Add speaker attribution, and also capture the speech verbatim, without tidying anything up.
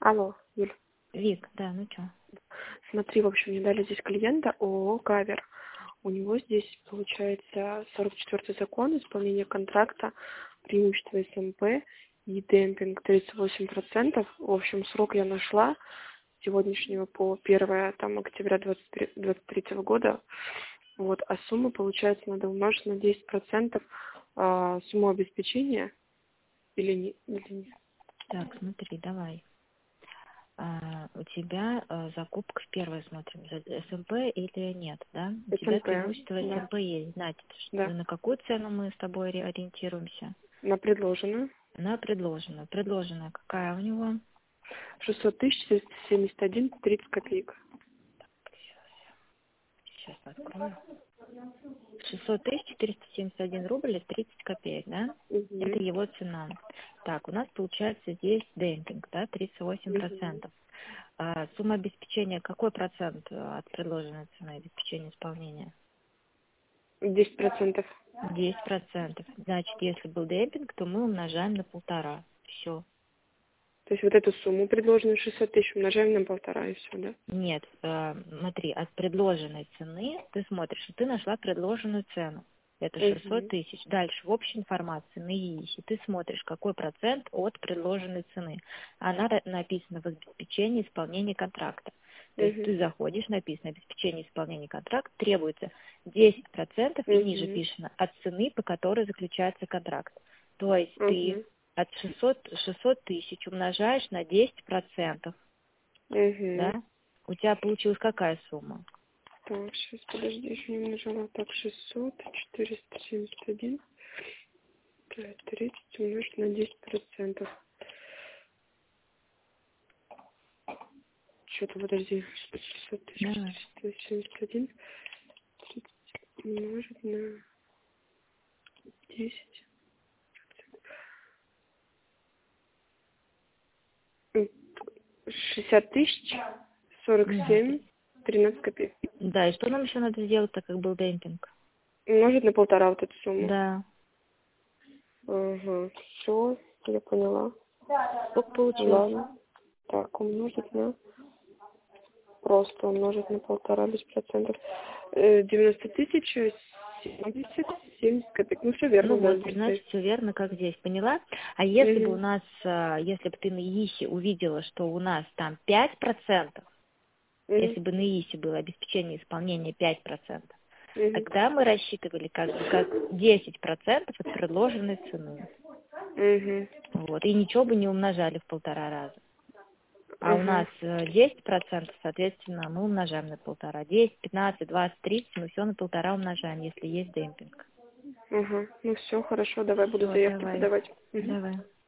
Speaker 1: Алло, Юль.
Speaker 2: Вик, да, ну чё?
Speaker 1: Смотри, в общем, мне дали здесь клиента ООО «Кавер». У него здесь, получается, сорок четвёртый закон, исполнение контракта, преимущество СМП и демпинг тридцать восемь процентов. В общем, срок я нашла с сегодняшнего по первое там, октября двадцать третьего года. Вот, а сумма, получается, надо умножить на десять процентов а, сумму обеспечения или не, или нет?
Speaker 2: Так, смотри, давай. А, у тебя а, закупка в первой смотрим, за СМП или нет, да? У тебя
Speaker 1: СМП,
Speaker 2: преимущество
Speaker 1: да,
Speaker 2: СМП есть, значит, что
Speaker 1: да,
Speaker 2: на какую цену мы с тобой ори- ориентируемся?
Speaker 1: на предложенную.
Speaker 2: На предложенную. Предложенная какая у него?
Speaker 1: шестьсот тысяч семьдесят один тридцать копеек.
Speaker 2: Сейчас открою. шестьсот тысяч четыреста семьдесят один рубль и тридцать копеек, да?
Speaker 1: Угу.
Speaker 2: Это его цена. Так, у нас получается здесь демпинг, да, тридцать восемь
Speaker 1: Угу.
Speaker 2: процентов. А сумма обеспечения, какой процент э, от предложенной цены обеспечения исполнения?
Speaker 1: десять процентов.
Speaker 2: десять процентов. Значит, если был демпинг, то мы умножаем на полтора. Все.
Speaker 1: То есть вот эту сумму, предложенную шестьсот тысяч, умножаем на полтора и все, да?
Speaker 2: Нет, э, смотри, от предложенной цены ты смотришь, и ты нашла предложенную цену. Это шестьсот
Speaker 1: Угу.
Speaker 2: тысяч. Дальше в общей информации на ИИСе ты смотришь, какой процент от предложенной цены. Она ра- написана в обеспечении исполнения контракта. То есть
Speaker 1: Угу.
Speaker 2: ты заходишь, написано обеспечение исполнения контракта, требуется десять процентов и ниже
Speaker 1: Угу.
Speaker 2: пишено от цены, по которой заключается контракт. То есть ты
Speaker 1: Угу.
Speaker 2: от шестисот, шестьсот тысяч умножаешь на десять процентов,
Speaker 1: Угу.
Speaker 2: да? У тебя получилась какая сумма?
Speaker 1: Так, сейчас, подожди, еще не умножала. Так, шестьсот, четыреста семьдесят один, тридцать умножить на десять процентов. Что-то, подожди, шестьсот тысяч
Speaker 2: Давай.
Speaker 1: четыреста семьдесят один, тридцать умножить на десять. М, шестьдесят тысяч, сорок
Speaker 2: Мгм.
Speaker 1: семь, тринадцать копеек.
Speaker 2: Да, и что нам еще надо сделать, так как был демпинг?
Speaker 1: Умножить на полтора вот эту сумму.
Speaker 2: Да.
Speaker 1: Ага, все, я поняла.
Speaker 2: Сколько получилось?
Speaker 1: Ладно. Так, умножить на... Просто умножить на полтора без процентов. Э, девяносто тысяч, семьдесят, семьдесят копеек. Ну, все верно,
Speaker 2: Ну
Speaker 1: да,
Speaker 2: вот,
Speaker 1: здесь
Speaker 2: значит,
Speaker 1: стоит.
Speaker 2: все верно, как здесь, поняла? А если бы у
Speaker 1: Угу.
Speaker 2: нас, а, если бы ты на ИИСе увидела, что у нас там пять процентов,
Speaker 1: Угу.
Speaker 2: если бы на ИИСе было обеспечение исполнения пять процентов,
Speaker 1: Угу.
Speaker 2: тогда мы рассчитывали как бы как десять процентов от предложенной цены.
Speaker 1: Угу.
Speaker 2: Вот, и ничего бы не умножали в полтора раза. А у
Speaker 1: Ага.
Speaker 2: нас э, десять процентов, соответственно, мы умножаем на полтора. десять, пятнадцать, двадцать, тридцать, мы все на полтора умножаем, если есть демпинг.
Speaker 1: Ага. Ну, все, хорошо, давай буду
Speaker 2: Все,
Speaker 1: заявки
Speaker 2: давай.
Speaker 1: подавать. Угу.
Speaker 2: Давай.